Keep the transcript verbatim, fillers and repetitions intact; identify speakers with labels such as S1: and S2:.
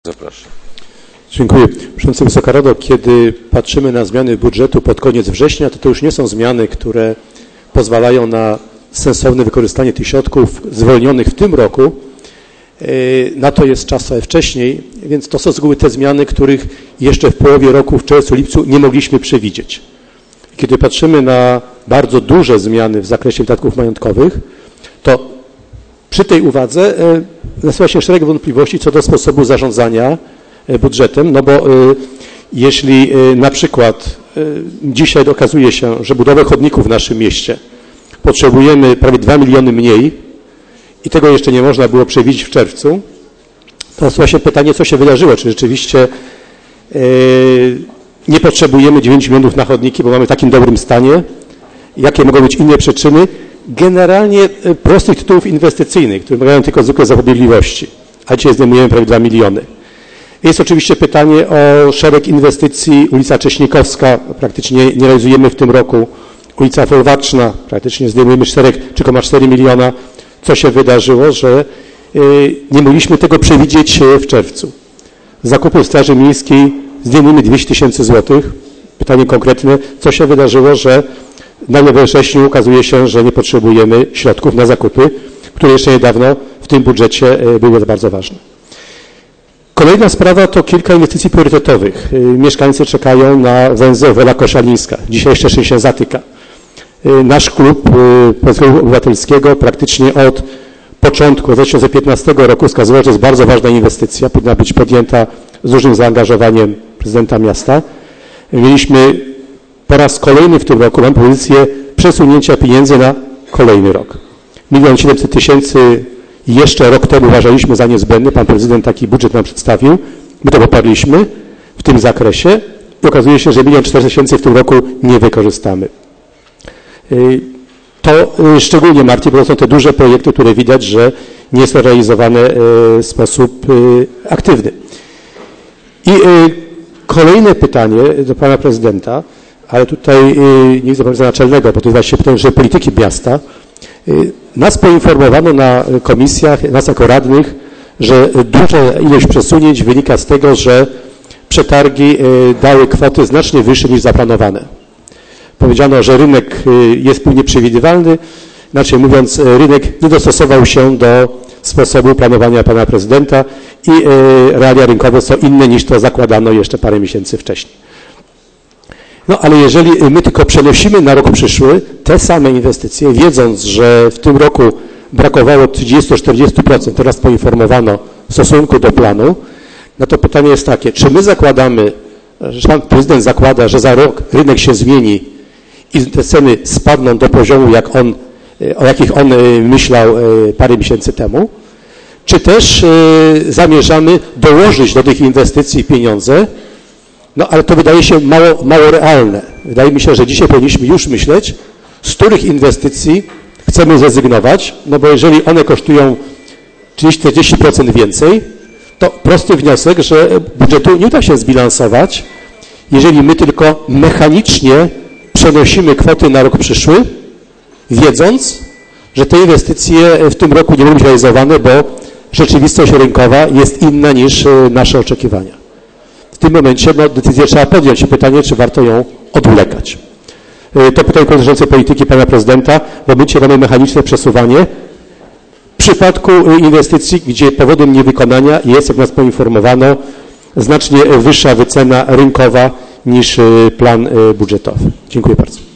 S1: Zapraszam.
S2: Dziękuję. Przewodniczący, Wysoka Rado, kiedy patrzymy na zmiany budżetu pod koniec września, to to już nie są zmiany, które pozwalają na sensowne wykorzystanie tych środków zwolnionych w tym roku. Na to jest czas trochę wcześniej, więc to są z reguły te zmiany, których jeszcze w połowie roku, w czerwcu, lipcu nie mogliśmy przewidzieć. Kiedy patrzymy na bardzo duże zmiany w zakresie wydatków majątkowych, to przy tej uwadze nasuwa się szereg wątpliwości co do sposobu zarządzania budżetem, no bo jeśli na przykład dzisiaj okazuje się, że budowę chodników w naszym mieście potrzebujemy prawie dwa miliony mniej i tego jeszcze nie można było przewidzieć w czerwcu, to nasuwa się pytanie, co się wydarzyło, czy rzeczywiście nie potrzebujemy dziewięć milionów na chodniki, bo mamy w takim dobrym stanie, jakie mogą być inne przyczyny, generalnie prostych tytułów inwestycyjnych, które wymagają tylko zwykłej zapobiegliwości, a dzisiaj zdejmujemy prawie dwa miliony. Jest oczywiście pytanie o szereg inwestycji, ulica Cześnikowska, praktycznie nie realizujemy w tym roku, ulica Folwarczna, praktycznie zdejmujemy cztery przecinek cztery miliona. Co się wydarzyło, że nie mogliśmy tego przewidzieć w czerwcu. Zakupy w Straży Miejskiej zdejmujemy dwieście tysięcy złotych. Pytanie konkretne, co się wydarzyło, że nagle we wrześniu okazuje się, że nie potrzebujemy środków na zakupy, które jeszcze niedawno w tym budżecie były bardzo ważne. Kolejna sprawa to kilka inwestycji priorytetowych. Mieszkańcy czekają na węzeł Wola Koszalińska. Dzisiaj jeszcze się zatyka. Nasz klub Polskiego Obywatelskiego praktycznie od początku dwa tysiące piętnastego roku wskazywał, że jest bardzo ważna inwestycja, powinna być podjęta z dużym zaangażowaniem prezydenta miasta. Mieliśmy po raz kolejny w tym roku, mam propozycję przesunięcia pieniędzy na kolejny rok. milion siedemset tysięcy jeszcze rok temu uważaliśmy za niezbędny, pan prezydent taki budżet nam przedstawił, my to poparliśmy w tym zakresie i okazuje się, że milion czterysta tysięcy w tym roku nie wykorzystamy. To szczególnie martwi, bo to są te duże projekty, które widać, że nie są realizowane w sposób aktywny. I kolejne pytanie do pana prezydenta, ale tutaj nie widzę pana naczelnego, bo to jest właśnie pytanie, że polityki miasta. Nas poinformowano na komisjach, nas jako radnych, że duża ilość przesunięć wynika z tego, że przetargi dały kwoty znacznie wyższe niż zaplanowane. Powiedziano, że rynek jest nieprzewidywalny, inaczej mówiąc, rynek nie dostosował się do sposobu planowania pana prezydenta i realia rynkowe są inne niż to zakładano jeszcze parę miesięcy wcześniej. No ale jeżeli my tylko przenosimy na rok przyszły te same inwestycje, wiedząc, że w tym roku brakowało trzydzieści do czterdziestu procent, teraz poinformowano w stosunku do planu, no to pytanie jest takie, czy my zakładamy, że pan prezydent zakłada, że za rok rynek się zmieni i te ceny spadną do poziomu, jak on, o jakich on myślał parę miesięcy temu, czy też zamierzamy dołożyć do tych inwestycji pieniądze, no ale to wydaje się mało, mało realne. Wydaje mi się, że dzisiaj powinniśmy już myśleć, z których inwestycji chcemy zrezygnować, no bo jeżeli one kosztują trzydzieści do czterdziestu procent więcej, to prosty wniosek, że budżetu nie uda się zbilansować, jeżeli my tylko mechanicznie przenosimy kwoty na rok przyszły, wiedząc, że te inwestycje w tym roku nie mogą być realizowane, bo rzeczywistość rynkowa jest inna niż nasze oczekiwania. W tym momencie no, decyzję trzeba podjąć i pytanie, czy warto ją odwlekać. To pytanie dotyczące polityki pana prezydenta. W momencie mamy mechaniczne przesuwanie. W przypadku inwestycji, gdzie powodem niewykonania jest, jak nas poinformowano, znacznie wyższa wycena rynkowa niż plan budżetowy. Dziękuję bardzo.